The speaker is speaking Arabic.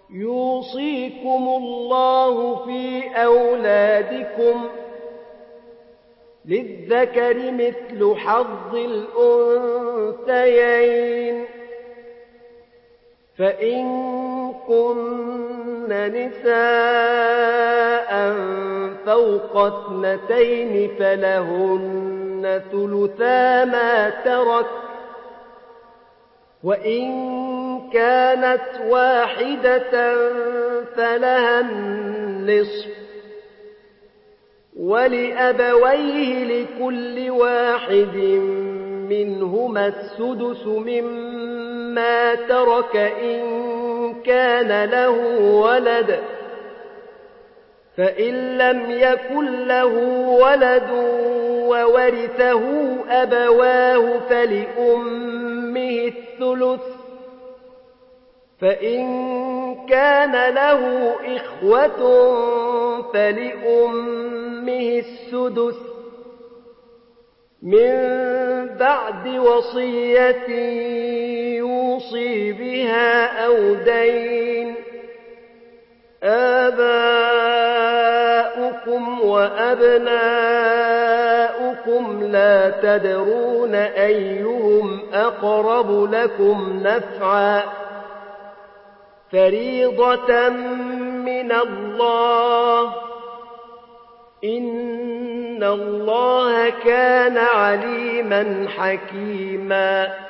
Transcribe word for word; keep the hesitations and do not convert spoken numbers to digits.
يوصيكم الله في أولادكم للذكر مثل حظ الأنثيين فإن كن نساء فوق اثنتين فلهن ثلثا ما ترك وإن كانت واحدة فلها النصف ولأبويه لكل واحد منهما السدس مما ترك إن كان له ولد فإن لم يكن له ولد وورثه أبواه فلأمه الثلث فإن كان له إخوة فلأمه السدس من بعد وصية يوصي بها أو دين آباؤكم وأبناؤكم لا تدرون أيهم أقرب لكم نفعا فريضة من الله إن الله كان عليما حكيما